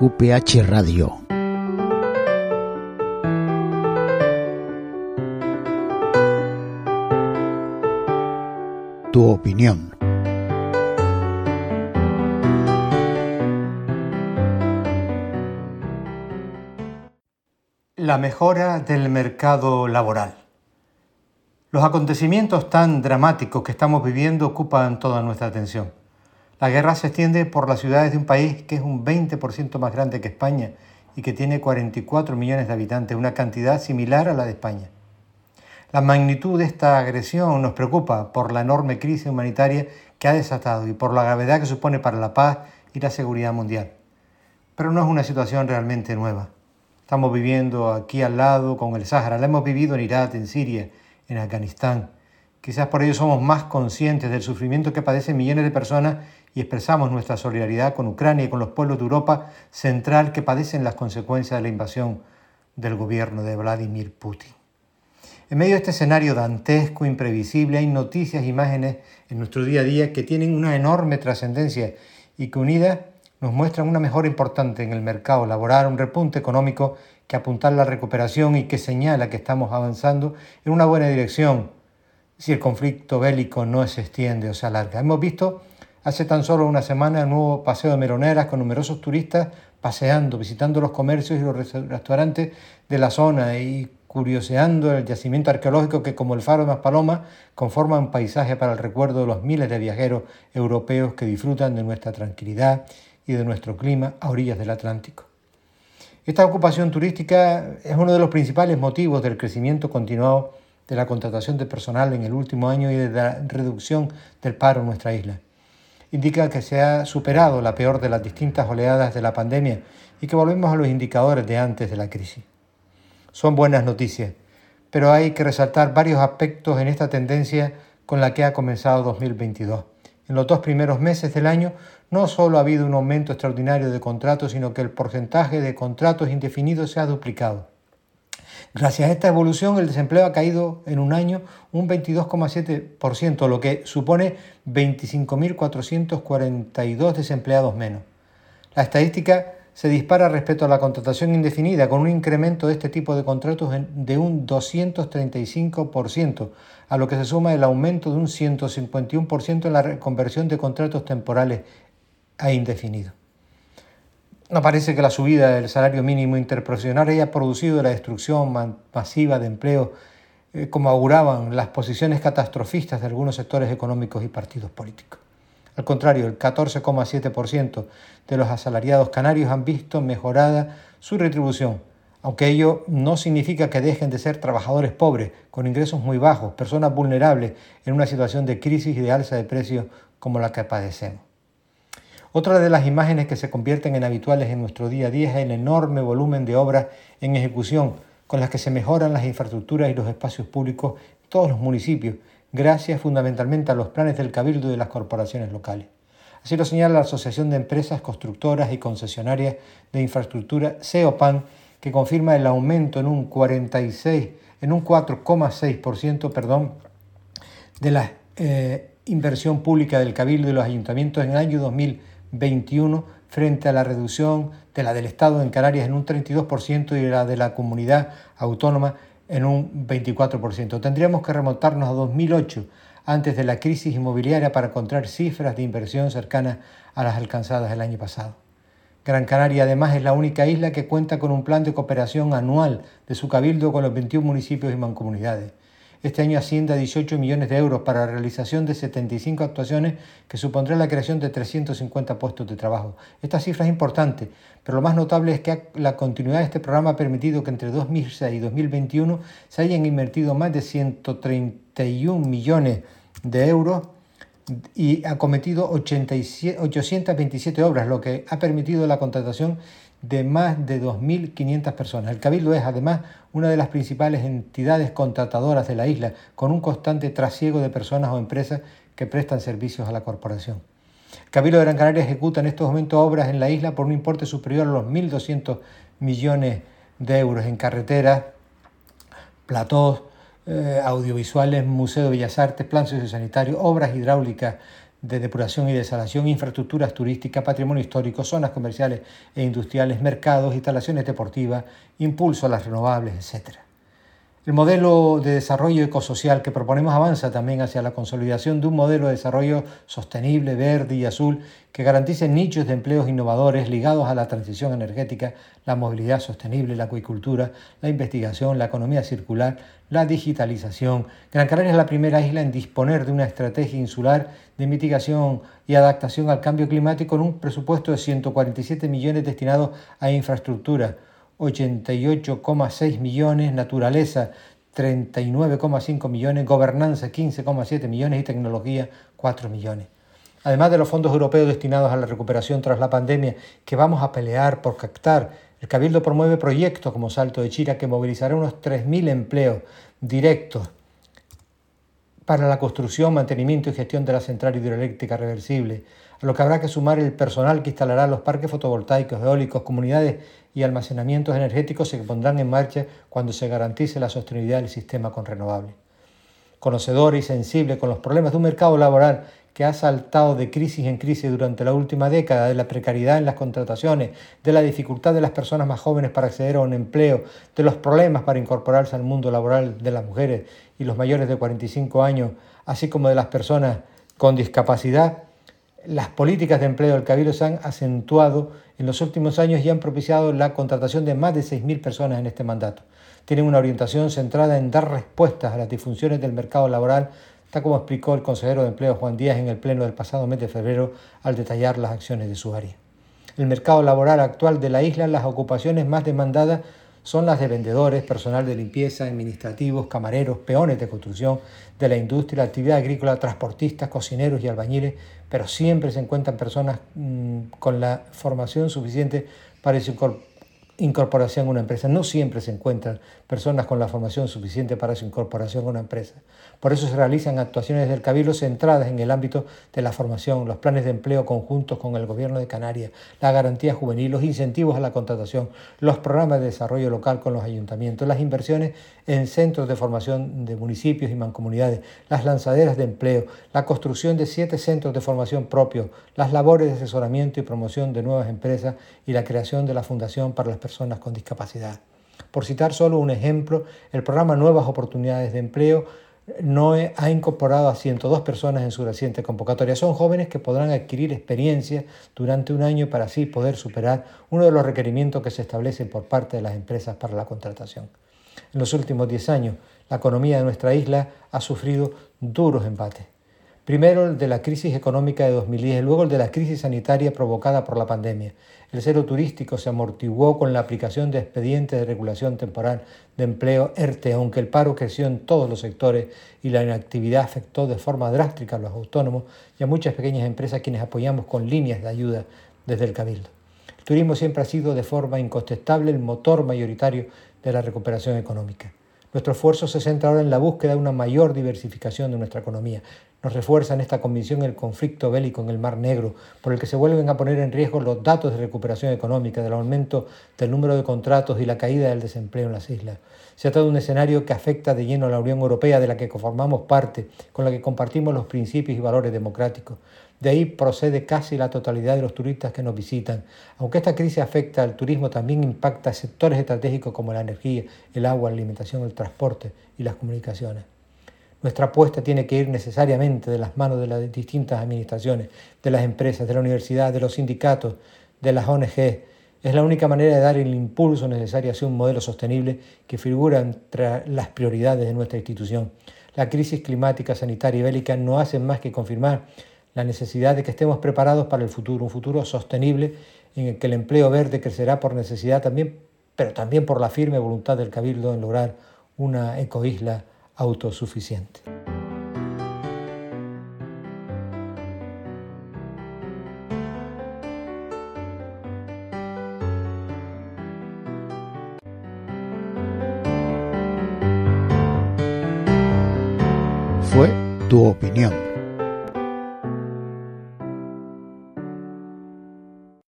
QPH Radio. Tu opinión. La mejora del mercado laboral. Los acontecimientos tan dramáticos que estamos viviendo ocupan toda nuestra atención. La guerra se extiende por las ciudades de un país que es un 20% más grande que España y que tiene 44 millones de habitantes, una cantidad similar a la de España. La magnitud de esta agresión nos preocupa por la enorme crisis humanitaria que ha desatado y por la gravedad que supone para la paz y la seguridad mundial. Pero no es una situación realmente nueva. Estamos viviendo aquí al lado con el Sáhara, la hemos vivido en Irak, en Siria, en Afganistán. Quizás por ello somos más conscientes del sufrimiento que padecen millones de personas y expresamos nuestra solidaridad con Ucrania y con los pueblos de Europa Central que padecen las consecuencias de la invasión del gobierno de Vladimir Putin. En medio de este escenario dantesco, imprevisible, hay noticias e imágenes en nuestro día a día que tienen una enorme trascendencia y que unidas nos muestran una mejora importante en el mercado laboral, un repunte económico que apunta a la recuperación y que señala que estamos avanzando en una buena dirección si el conflicto bélico no se extiende o se alarga. Hemos visto hace tan solo una semana un nuevo paseo de meroneras con numerosos turistas paseando, visitando los comercios y los restaurantes de la zona y curioseando el yacimiento arqueológico que, como el Faro de Maspalomas, conforma un paisaje para el recuerdo de los miles de viajeros europeos que disfrutan de nuestra tranquilidad y de nuestro clima a orillas del Atlántico. Esta ocupación turística es uno de los principales motivos del crecimiento continuado de la contratación de personal en el último año y de la reducción del paro en nuestra isla. Indica que se ha superado la peor de las distintas oleadas de la pandemia y que volvemos a los indicadores de antes de la crisis. Son buenas noticias, pero hay que resaltar varios aspectos en esta tendencia con la que ha comenzado 2022. En los 2 primeros meses del año no solo ha habido un aumento extraordinario de contratos, sino que el porcentaje de contratos indefinidos se ha duplicado. Gracias a esta evolución, el desempleo ha caído en un año un 22,7%, lo que supone 25.442 desempleados menos. La estadística se dispara respecto a la contratación indefinida, con un incremento de este tipo de contratos de un 235%, a lo que se suma el aumento de un 151% en la reconversión de contratos temporales a indefinidos. No parece que la subida del salario mínimo interprofesional haya producido la destrucción masiva de empleo, como auguraban las posiciones catastrofistas de algunos sectores económicos y partidos políticos. Al contrario, el 14,7% de los asalariados canarios han visto mejorada su retribución, aunque ello no significa que dejen de ser trabajadores pobres, con ingresos muy bajos, personas vulnerables en una situación de crisis y de alza de precios como la que padecemos. Otra de las imágenes que se convierten en habituales en nuestro día a día es el enorme volumen de obras en ejecución con las que se mejoran las infraestructuras y los espacios públicos en todos los municipios, gracias fundamentalmente a los planes del Cabildo y de las corporaciones locales. Así lo señala la Asociación de Empresas Constructoras y Concesionarias de Infraestructura, CEOPAN, que confirma el aumento en un 4,6% de la inversión pública del Cabildo y los ayuntamientos en el año 2021 frente a la reducción de la del Estado en Canarias en un 32% y la de la comunidad autónoma en un 24%. Tendríamos que remontarnos a 2008, antes de la crisis inmobiliaria, para encontrar cifras de inversión cercanas a las alcanzadas el año pasado. Gran Canaria, además, es la única isla que cuenta con un plan de cooperación anual de su Cabildo con los 21 municipios y mancomunidades. Este año asciende a 18 millones de euros para la realización de 75 actuaciones que supondrá la creación de 350 puestos de trabajo. Esta cifra es importante, pero lo más notable es que la continuidad de este programa ha permitido que entre 2006 y 2021 se hayan invertido más de 131 millones de euros y ha cometido 827 obras, lo que ha permitido la contratación de más de 2.500 personas. El Cabildo es, además, una de las principales entidades contratadoras de la isla, con un constante trasiego de personas o empresas que prestan servicios a la corporación. El Cabildo de Gran Canaria ejecuta en estos momentos obras en la isla por un importe superior a los 1.200 millones de euros en carreteras, platós, audiovisuales, Museo de Bellas Artes, plan sociosanitario, obras hidráulicas de depuración y desalación, infraestructuras turísticas, patrimonio histórico, zonas comerciales e industriales, mercados, instalaciones deportivas, impulso a las renovables, etc. El modelo de desarrollo ecosocial que proponemos avanza también hacia la consolidación de un modelo de desarrollo sostenible, verde y azul que garantice nichos de empleos innovadores ligados a la transición energética, la movilidad sostenible, la acuicultura, la investigación, la economía circular, la digitalización. Gran Canaria es la primera isla en disponer de una estrategia insular de mitigación y adaptación al cambio climático con un presupuesto de 147 millones destinados a infraestructura, 88,6 millones, naturaleza 39,5 millones, gobernanza 15,7 millones y tecnología 4 millones. Además de los fondos europeos destinados a la recuperación tras la pandemia que vamos a pelear por captar, el Cabildo promueve proyectos como Salto de Chira que movilizará unos 3.000 empleos directos para la construcción, mantenimiento y gestión de la central hidroeléctrica reversible, a lo que habrá que sumar el personal que instalará los parques fotovoltaicos, eólicos, comunidades y almacenamientos energéticos se pondrán en marcha cuando se garantice la sostenibilidad del sistema con renovables. Conocedor y sensible con los problemas de un mercado laboral que ha saltado de crisis en crisis durante la última década, de la precariedad en las contrataciones, de la dificultad de las personas más jóvenes para acceder a un empleo, de los problemas para incorporarse al mundo laboral de las mujeres y los mayores de 45 años, así como de las personas con discapacidad, las políticas de empleo del Cabildo se han acentuado en los últimos años y han propiciado la contratación de más de 6.000 personas en este mandato. Tienen una orientación centrada en dar respuestas a las disfunciones del mercado laboral, tal como explicó el consejero de Empleo Juan Díaz en el pleno del pasado mes de febrero al detallar las acciones de su área. El mercado laboral actual de la isla, las ocupaciones más demandadas son las de vendedores, personal de limpieza, administrativos, camareros, peones de construcción, de la industria, actividad agrícola, transportistas, cocineros y albañiles, pero siempre se encuentran personas con la formación suficiente para su incorporación a una empresa. No siempre se encuentran personas con la formación suficiente para su incorporación a una empresa. Por eso se realizan actuaciones del Cabildo centradas en el ámbito de la formación, los planes de empleo conjuntos con el Gobierno de Canarias, la garantía juvenil, los incentivos a la contratación, los programas de desarrollo local con los ayuntamientos, las inversiones en centros de formación de municipios y mancomunidades, las lanzaderas de empleo, la construcción de 7 centros de formación propios, las labores de asesoramiento y promoción de nuevas empresas y la creación de la Fundación para las Personas con Discapacidad. Por citar solo un ejemplo, el programa Nuevas Oportunidades de Empleo NOE ha incorporado a 102 personas en su reciente convocatoria. Son jóvenes que podrán adquirir experiencia durante un año para así poder superar uno de los requerimientos que se establecen por parte de las empresas para la contratación. En los últimos 10 años, la economía de nuestra isla ha sufrido duros embates. Primero el de la crisis económica de 2010 y luego el de la crisis sanitaria provocada por la pandemia. El cero turístico se amortiguó con la aplicación de expedientes de regulación temporal de empleo ERTE, aunque el paro creció en todos los sectores y la inactividad afectó de forma drástica a los autónomos y a muchas pequeñas empresas quienes apoyamos con líneas de ayuda desde el Cabildo. El turismo siempre ha sido de forma incontestable el motor mayoritario de la recuperación económica. Nuestro esfuerzo se centra ahora en la búsqueda de una mayor diversificación de nuestra economía. Nos refuerza en esta convicción el conflicto bélico en el Mar Negro, por el que se vuelven a poner en riesgo los datos de recuperación económica, del aumento del número de contratos y la caída del desempleo en las islas. Se trata de un escenario que afecta de lleno a la Unión Europea, de la que conformamos parte, con la que compartimos los principios y valores democráticos. De ahí procede casi la totalidad de los turistas que nos visitan. Aunque esta crisis afecta al turismo, también impacta a sectores estratégicos como la energía, el agua, la alimentación, el transporte y las comunicaciones. Nuestra apuesta tiene que ir necesariamente de las manos de las distintas administraciones, de las empresas, de la universidad, de los sindicatos, de las ONG. Es la única manera de dar el impulso necesario hacia un modelo sostenible que figura entre las prioridades de nuestra institución. La crisis climática, sanitaria y bélica no hacen más que confirmar la necesidad de que estemos preparados para el futuro, un futuro sostenible en el que el empleo verde crecerá por necesidad también, pero también por la firme voluntad del Cabildo en lograr una ecoisla autosuficiente. Fue tu opinión.